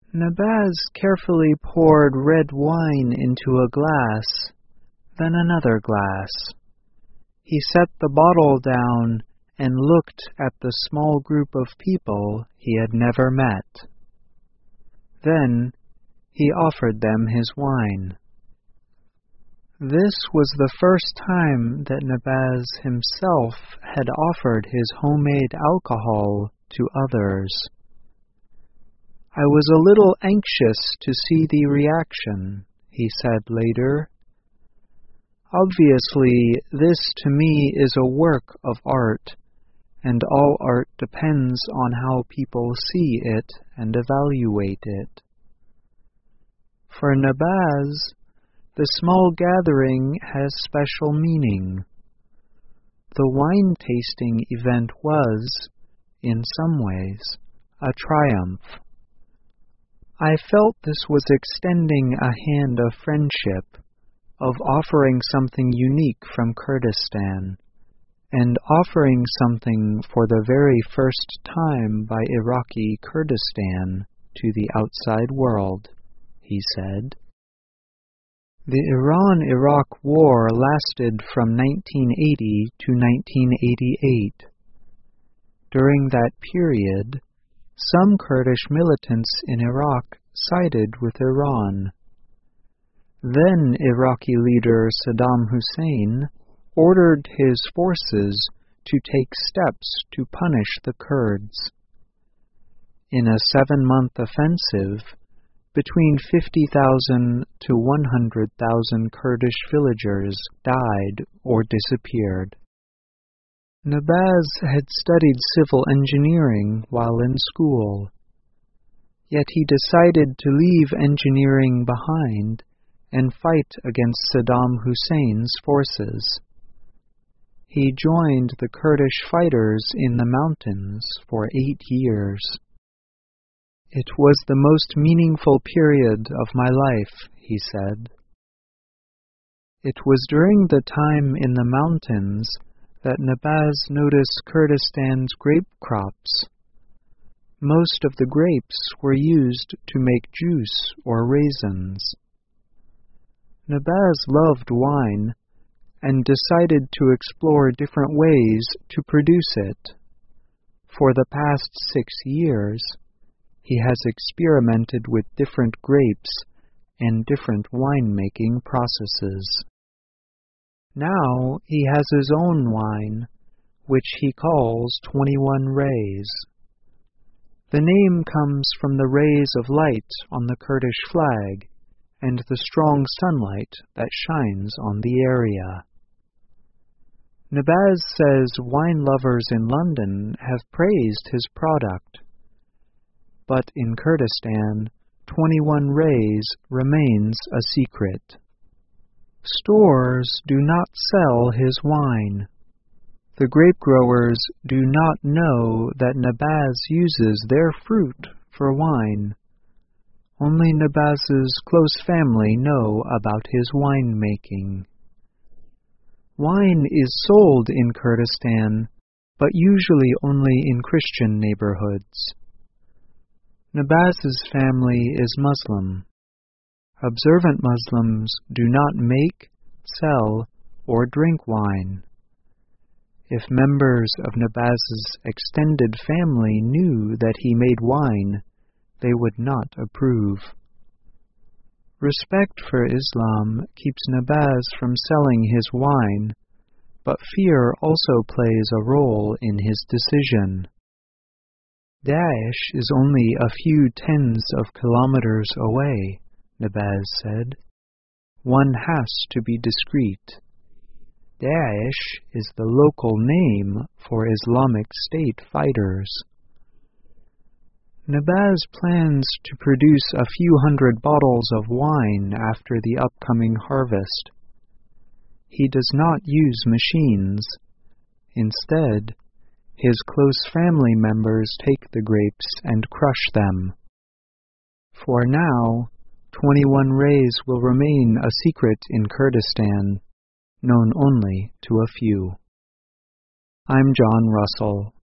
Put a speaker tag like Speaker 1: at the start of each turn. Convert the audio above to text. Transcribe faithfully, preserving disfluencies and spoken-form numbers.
Speaker 1: Nabaz carefully poured red wine into a glass, then another glass. He set the bottle down and looked at the small group of people he had never met. Then he offered them his wine. This was the first time that Nabaz himself had offered his homemade alcohol to others. "I was a little anxious to see the reaction," he said later. "Obviously, this to me is a work of art, and all art depends on how people see it and evaluate it." For Nabaz, the small gathering has special meaning. The wine-tasting event was, in some ways, a triumph. I felt this was extending a hand of friendship, of offering something unique from Kurdistan, and offering something for the very first time by Iraqi Kurdistan to the outside world, he said. The Iran-Iraq War lasted from nineteen eighty to nineteen eighty-eight. During that period, some Kurdish militants in Iraq sided with Iran. Then Iraqi leader Saddam Hussein ordered his forces to take steps to punish the Kurds. In a seven-month offensive, between fifty thousand to one hundred thousand Kurdish villagers died or disappeared. Nabaz had studied civil engineering while in school, yet he decided to leave engineering behind and fight against Saddam Hussein's forces. He joined the Kurdish fighters in the mountains for eight years. "It was the most meaningful period of my life," he said. It was during the time in the mountains that Nabaz noticed Kurdistan's grape crops. Most of the grapes were used to make juice or raisins. Nabaz loved wine and decided to explore different ways to produce it. For the past six years, he has experimented with different grapes and different winemaking processes. Now he has his own wine, which he calls twenty-one Rays. The name comes from the rays of light on the Kurdish flag and the strong sunlight that shines on the area. Nabaz says wine lovers in London have praised his product. But in Kurdistan, twenty-one Rays remains a secret. Stores do not sell his wine. The grape growers do not know that Nabaz uses their fruit for wine. Only Nabaz's close family know about his winemaking. Wine is sold in Kurdistan, but usually only in Christian neighborhoods. Nabaz's family is Muslim. Observant Muslims do not make, sell, or drink wine. If members of Nabaz's extended family knew that he made wine, they would not approve. Respect for Islam keeps Nabaz from selling his wine, but fear also plays a role in his decision. Daesh is only a few tens of kilometers away, Nabaz said. One has to be discreet. Daesh is the local name for Islamic State fighters. Nabaz plans to produce a few hundred bottles of wine after the upcoming harvest. He does not use machines. Instead, his close family members take the grapes and crush them. For now, twenty-one Rays will remain a secret in Kurdistan, known only to a few. I'm John Russell.